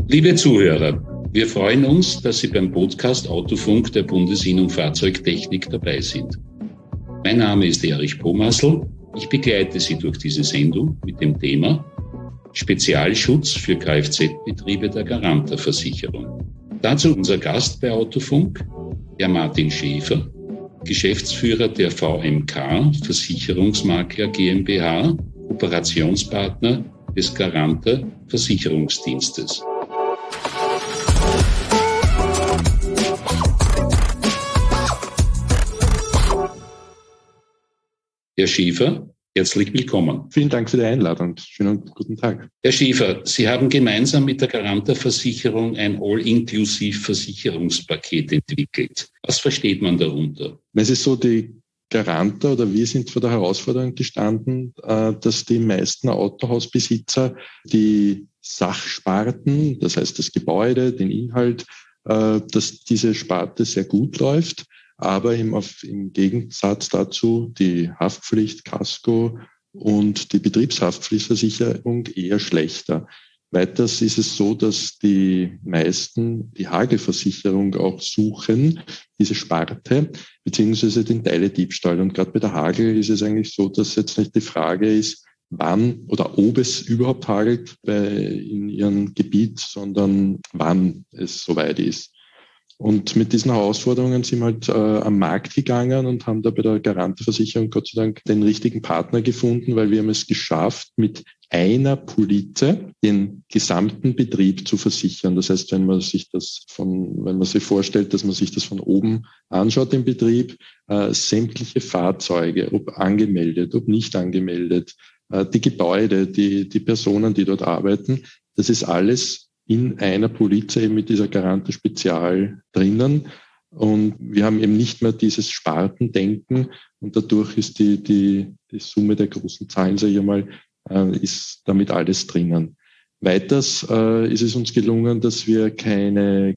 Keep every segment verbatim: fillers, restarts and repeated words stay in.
Liebe Zuhörer, wir freuen uns, dass Sie beim Podcast Autofunk der Bundesinnung Fahrzeugtechnik dabei sind. Mein Name ist Erich Pomassl. Ich begleite Sie durch diese Sendung mit dem Thema Spezialschutz für Kfz-Betriebe der Garanta-Versicherung. Dazu unser Gast bei Autofunk, Herr Martin Schäfer, Geschäftsführer der V M K Versicherungsmakler GmbH, Operationspartner des Garanta Versicherungsdienstes. Herr Schäfer, herzlich willkommen. Vielen Dank für die Einladung. Schönen guten Tag. Herr Schäfer, Sie haben gemeinsam mit der Garanta Versicherung ein All-Inclusive-Versicherungspaket entwickelt. Was versteht man darunter? Es ist so, die Garanta oder wir sind vor der Herausforderung gestanden, dass die meisten Autohausbesitzer die Sachsparten, das heißt das Gebäude, den Inhalt, dass diese Sparte sehr gut läuft. Aber im, auf, im Gegensatz dazu die Haftpflicht, Kasko und die Betriebshaftpflichtversicherung eher schlechter. Weiters ist es so, dass die meisten die Hagelversicherung auch suchen, diese Sparte, beziehungsweise den Teilediebstahl. Und gerade bei der Hagel ist es eigentlich so, dass jetzt nicht die Frage ist, wann oder ob es überhaupt hagelt bei, in ihrem Gebiet, sondern wann es soweit ist. Und mit diesen Herausforderungen sind wir halt äh, am Markt gegangen und haben da bei der Garanta-Versicherung Gott sei Dank den richtigen Partner gefunden, weil wir haben es geschafft, mit einer Polize den gesamten Betrieb zu versichern. Das heißt, wenn man sich das von, wenn man sich vorstellt, dass man sich das von oben anschaut, den Betrieb, äh, sämtliche Fahrzeuge, ob angemeldet, ob nicht angemeldet, äh, die Gebäude, die, die Personen, die dort arbeiten, das ist alles in einer Police eben mit dieser Garanta Spezial drinnen. Und wir haben eben nicht mehr dieses Spartendenken und dadurch ist die, die, die Summe der großen Zahlen, sage ich mal, äh, ist damit alles drinnen. Weiters äh, ist es uns gelungen, dass wir keine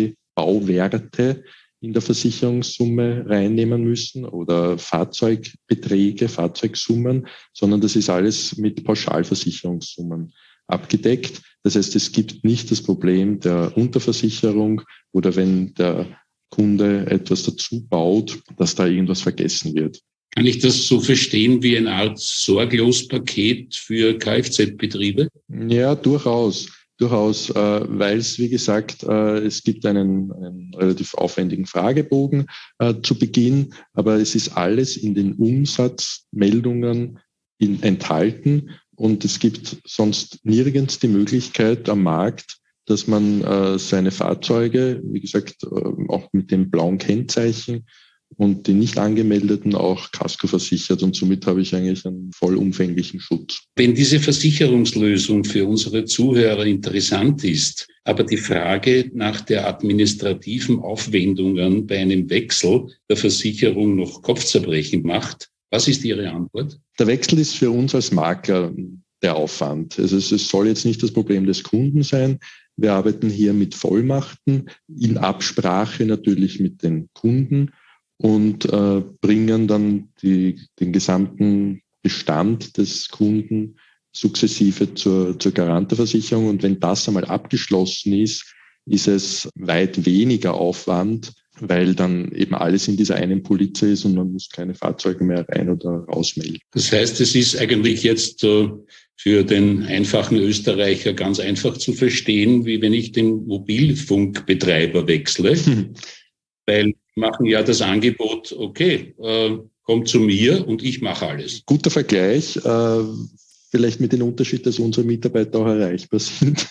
Neubauwerte in der Versicherungssumme reinnehmen müssen oder Fahrzeugbeträge, Fahrzeugsummen, sondern das ist alles mit Pauschalversicherungssummen abgedeckt. Das heißt, es gibt nicht das Problem der Unterversicherung oder wenn der Kunde etwas dazu baut, dass da irgendwas vergessen wird. Kann ich das so verstehen wie eine Art Sorglospaket für Kfz-Betriebe? Ja, durchaus. Durchaus, äh, weil es, wie gesagt, äh, es gibt einen, einen relativ aufwendigen Fragebogen äh, zu Beginn, aber es ist alles in den Umsatzmeldungen in, enthalten. Und es gibt sonst nirgends die Möglichkeit am Markt, dass man äh, seine Fahrzeuge, wie gesagt, äh, auch mit dem blauen Kennzeichen und den nicht angemeldeten auch Kasko versichert. Und somit habe ich eigentlich einen vollumfänglichen Schutz. Wenn diese Versicherungslösung für unsere Zuhörer interessant ist, aber die Frage nach der administrativen Aufwendungen bei einem Wechsel der Versicherung noch Kopfzerbrechen macht, was ist Ihre Antwort? Der Wechsel ist für uns als Makler der Aufwand. Also es soll jetzt nicht das Problem des Kunden sein. Wir arbeiten hier mit Vollmachten in Absprache natürlich mit den Kunden und äh, bringen dann die, den gesamten Bestand des Kunden sukzessive zur, zur Garanta-Versicherung. Und wenn das einmal abgeschlossen ist, ist es weit weniger Aufwand, weil dann eben alles in dieser einen Police ist und man muss keine Fahrzeuge mehr rein oder rausmelden. Das heißt, es ist eigentlich jetzt äh, für den einfachen Österreicher ganz einfach zu verstehen, wie wenn ich den Mobilfunkbetreiber wechsle, hm. weil wir machen ja das Angebot, okay, äh, kommt zu mir und ich mache alles. Guter Vergleich, äh, vielleicht mit dem Unterschied, dass unsere Mitarbeiter auch erreichbar sind.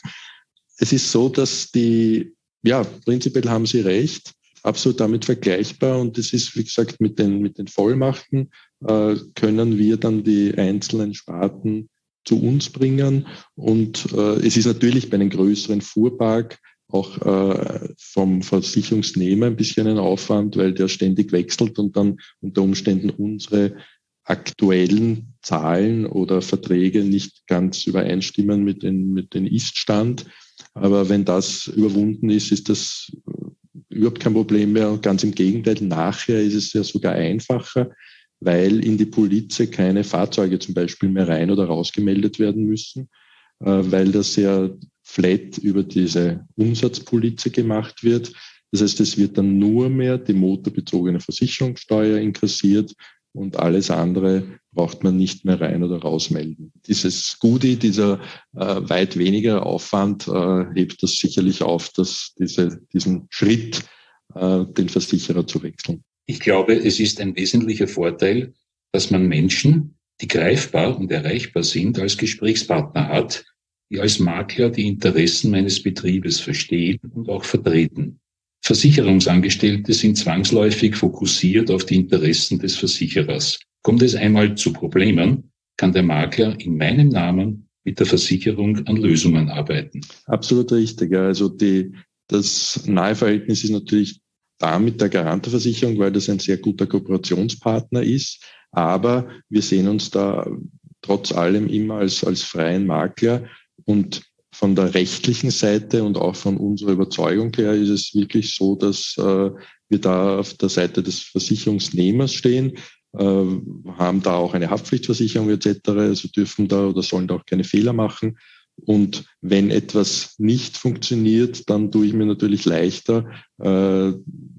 Es ist so, dass die, ja, prinzipiell haben Sie recht, absolut damit vergleichbar und es ist, wie gesagt, mit den, mit den Vollmachten äh, können wir dann die einzelnen Sparten zu uns bringen und äh, es ist natürlich bei einem größeren Fuhrpark auch äh, vom Versicherungsnehmer ein bisschen ein Aufwand, weil der ständig wechselt und dann unter Umständen unsere aktuellen Zahlen oder Verträge nicht ganz übereinstimmen mit den, mit den Ist-Stand. Aber wenn das überwunden ist, ist das überhaupt kein Problem mehr. Und ganz im Gegenteil, nachher ist es ja sogar einfacher, weil in die Police keine Fahrzeuge zum Beispiel mehr rein oder rausgemeldet werden müssen, weil das ja flat über diese Umsatzpolize gemacht wird. Das heißt, es wird dann nur mehr die motorbezogene Versicherungssteuer inkassiert und alles andere braucht man nicht mehr rein oder rausmelden. Dieses Goodie, dieser äh, weit weniger Aufwand, äh, hebt das sicherlich auf, dass diese, diesen Schritt, äh, den Versicherer zu wechseln. Ich glaube, es ist ein wesentlicher Vorteil, dass man Menschen, die greifbar und erreichbar sind, als Gesprächspartner hat, die als Makler die Interessen meines Betriebes verstehen und auch vertreten. Versicherungsangestellte sind zwangsläufig fokussiert auf die Interessen des Versicherers. Kommt es einmal zu Problemen, kann der Makler in meinem Namen mit der Versicherung an Lösungen arbeiten. Absolut richtig. Also die, das nahe Verhältnis ist natürlich da mit der Garanterversicherung, weil das ein sehr guter Kooperationspartner ist. Aber wir sehen uns da trotz allem immer als, als freien Makler, und von der rechtlichen Seite und auch von unserer Überzeugung her ist es wirklich so, dass äh, wir da auf der Seite des Versicherungsnehmers stehen, äh, haben da auch eine Haftpflichtversicherung et cetera, also dürfen da oder sollen da auch keine Fehler machen. Und wenn etwas nicht funktioniert, dann tue ich mir natürlich leichter, äh,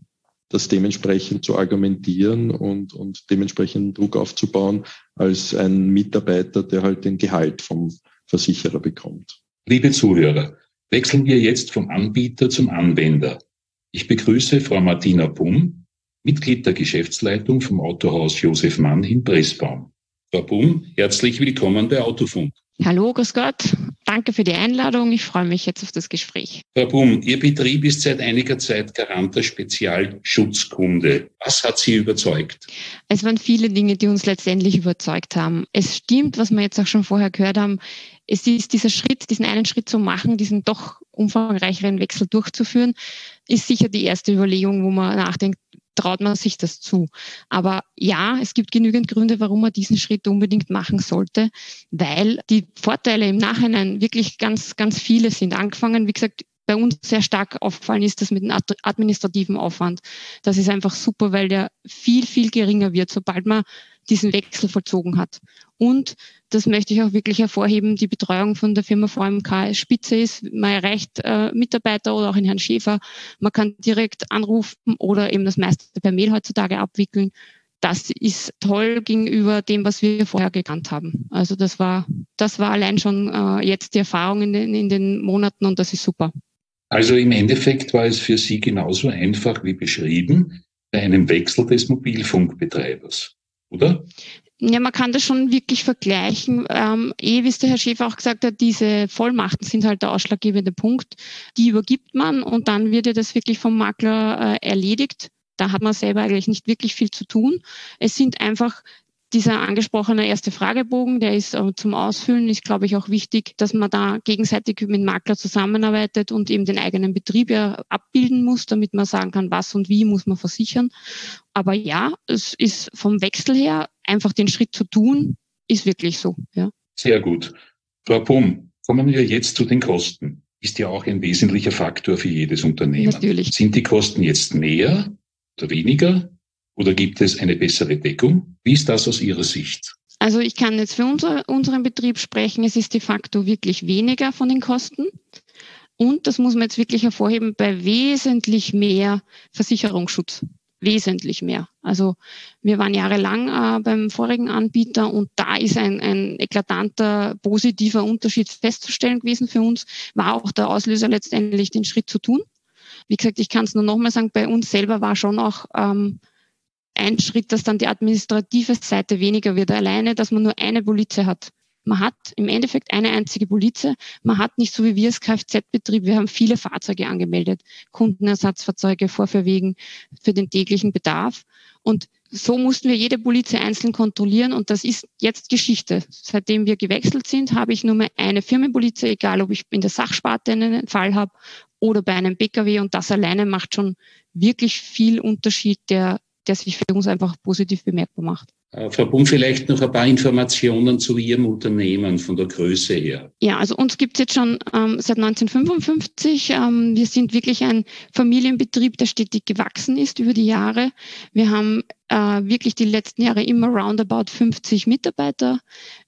das dementsprechend zu argumentieren und, und dementsprechend Druck aufzubauen, als ein Mitarbeiter, der halt den Gehalt vom Versicherer bekommt. Liebe Zuhörer, wechseln wir jetzt vom Anbieter zum Anwender. Ich begrüße Frau Martina Bumm, Mitglied der Geschäftsleitung vom Autohaus Josef Mann in Pressbaum. Frau Bumm, herzlich willkommen bei Autofunk. Hallo, grüß Gott. Danke für die Einladung. Ich freue mich jetzt auf das Gespräch. Frau Bumm, Ihr Betrieb ist seit einiger Zeit Garanter Spezialschutzkunde. Was hat Sie überzeugt? Es waren viele Dinge, die uns letztendlich überzeugt haben. Es stimmt, was wir jetzt auch schon vorher gehört haben. Es ist dieser Schritt, diesen einen Schritt zu machen, diesen doch umfangreicheren Wechsel durchzuführen, ist sicher die erste Überlegung, wo man nachdenkt, traut man sich das zu. Aber ja, es gibt genügend Gründe, warum man diesen Schritt unbedingt machen sollte, weil die Vorteile im Nachhinein wirklich ganz, ganz viele sind. Angefangen, wie gesagt, bei uns sehr stark aufgefallen ist das mit dem administrativen Aufwand. Das ist einfach super, weil der viel, viel geringer wird, sobald man diesen Wechsel vollzogen hat. Und das möchte ich auch wirklich hervorheben, die Betreuung von der Firma V M K spitze ist. Man erreicht äh, Mitarbeiter oder auch in Herrn Schäfer. Man kann direkt anrufen oder eben das meiste per Mail heutzutage abwickeln. Das ist toll gegenüber dem, was wir vorher gekannt haben. Also das war, das war allein schon äh, jetzt die Erfahrung in den, in den Monaten und das ist super. Also im Endeffekt war es für Sie genauso einfach wie beschrieben bei einem Wechsel des Mobilfunkbetreibers, oder? Ja, man kann das schon wirklich vergleichen. Ähm, eh, wie es der Herr Schäfer auch gesagt hat, diese Vollmachten sind halt der ausschlaggebende Punkt. Die übergibt man und dann wird ja das wirklich vom Makler äh, erledigt. Da hat man selber eigentlich nicht wirklich viel zu tun. Es sind einfach dieser angesprochene erste Fragebogen, der ist äh, zum Ausfüllen, ist, glaube ich, auch wichtig, dass man da gegenseitig mit dem Makler zusammenarbeitet und eben den eigenen Betrieb ja abbilden muss, damit man sagen kann, was und wie muss man versichern. Aber ja, es ist vom Wechsel her, einfach den Schritt zu tun, ist wirklich so. Ja. Sehr gut. Frau Bumm, kommen wir jetzt zu den Kosten. Ist ja auch ein wesentlicher Faktor für jedes Unternehmen. Natürlich. Sind die Kosten jetzt mehr oder weniger? Oder gibt es eine bessere Deckung? Wie ist das aus Ihrer Sicht? Also ich kann jetzt für unser, unseren Betrieb sprechen. Es ist de facto wirklich weniger von den Kosten. Und das muss man jetzt wirklich hervorheben, bei wesentlich mehr Versicherungsschutz. Wesentlich mehr. Also wir waren jahrelang äh, beim vorigen Anbieter und da ist ein, ein eklatanter positiver Unterschied festzustellen gewesen für uns. War auch der Auslöser letztendlich, den Schritt zu tun. Wie gesagt, ich kann es nur nochmal sagen, bei uns selber war schon auch ähm, ein Schritt, dass dann die administrative Seite weniger wird. Alleine, dass man nur eine Polize hat. Man hat im Endeffekt eine einzige Polize. Man hat nicht so wie wir als Kfz-Betrieb, wir haben viele Fahrzeuge angemeldet. Kundenersatzfahrzeuge, Vorführwegen für den täglichen Bedarf. Und so mussten wir jede Polize einzeln kontrollieren und das ist jetzt Geschichte. Seitdem wir gewechselt sind, habe ich nur mehr eine Firmenpolize, egal ob ich in der Sachsparte einen Fall habe oder bei einem P K W und das alleine macht schon wirklich viel Unterschied, der der sich für uns einfach positiv bemerkbar macht. Frau Bumm, vielleicht noch ein paar Informationen zu Ihrem Unternehmen von der Größe her. Ja, also uns gibt es jetzt schon ähm, seit neunzehnhundertfünfundfünfzig. Ähm, wir sind wirklich ein Familienbetrieb, der stetig gewachsen ist über die Jahre. Wir haben äh, wirklich die letzten Jahre immer roundabout fünfzig Mitarbeiter.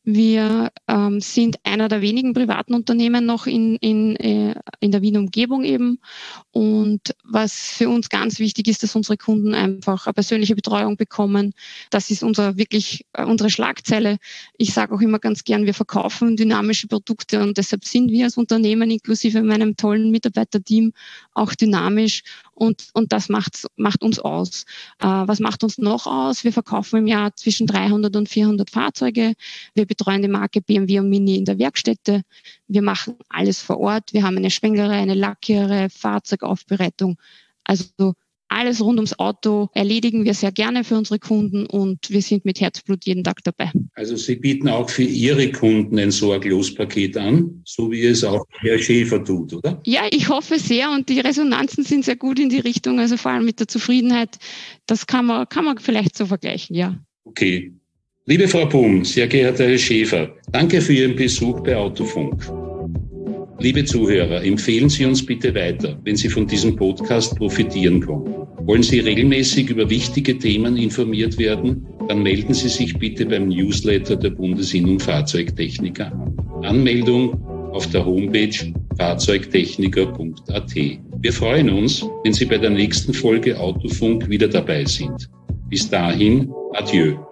Wir ähm, sind einer der wenigen privaten Unternehmen noch in, in, äh, in der Wiener Umgebung eben. Und was für uns ganz wichtig ist, dass unsere Kunden einfach eine persönliche Betreuung bekommen. Das ist unser wirklich äh, unsere Schlagzeile. Ich sage auch immer ganz gern, wir verkaufen dynamische Produkte und deshalb sind wir als Unternehmen inklusive meinem tollen Mitarbeiterteam auch dynamisch. Und, und das macht, macht uns aus. Äh, was macht uns noch aus? Wir verkaufen im Jahr zwischen dreihundert und vierhundert Fahrzeuge. Wir betreuen die Marke B M W und Mini in der Werkstätte. Wir machen alles vor Ort. Wir haben eine Schwenglerei, eine Lackiererei, Fahrzeugaufbereitung. Also alles rund ums Auto erledigen wir sehr gerne für unsere Kunden und wir sind mit Herzblut jeden Tag dabei. Also Sie bieten auch für Ihre Kunden ein Sorglos-Paket an, so wie es auch Herr Schäfer tut, oder? Ja, ich hoffe sehr und die Resonanzen sind sehr gut in die Richtung, also vor allem mit der Zufriedenheit. Das kann man, kann man vielleicht so vergleichen, ja. Okay. Liebe Frau Bum, sehr geehrter Herr Schäfer, danke für Ihren Besuch bei Autofunk. Liebe Zuhörer, empfehlen Sie uns bitte weiter, wenn Sie von diesem Podcast profitieren konnten. Wollen Sie regelmäßig über wichtige Themen informiert werden? Dann melden Sie sich bitte beim Newsletter der Bundesinnung Fahrzeugtechniker an. Anmeldung auf der Homepage fahrzeugtechniker punkt a t. Wir freuen uns, wenn Sie bei der nächsten Folge Autofunk wieder dabei sind. Bis dahin, adieu.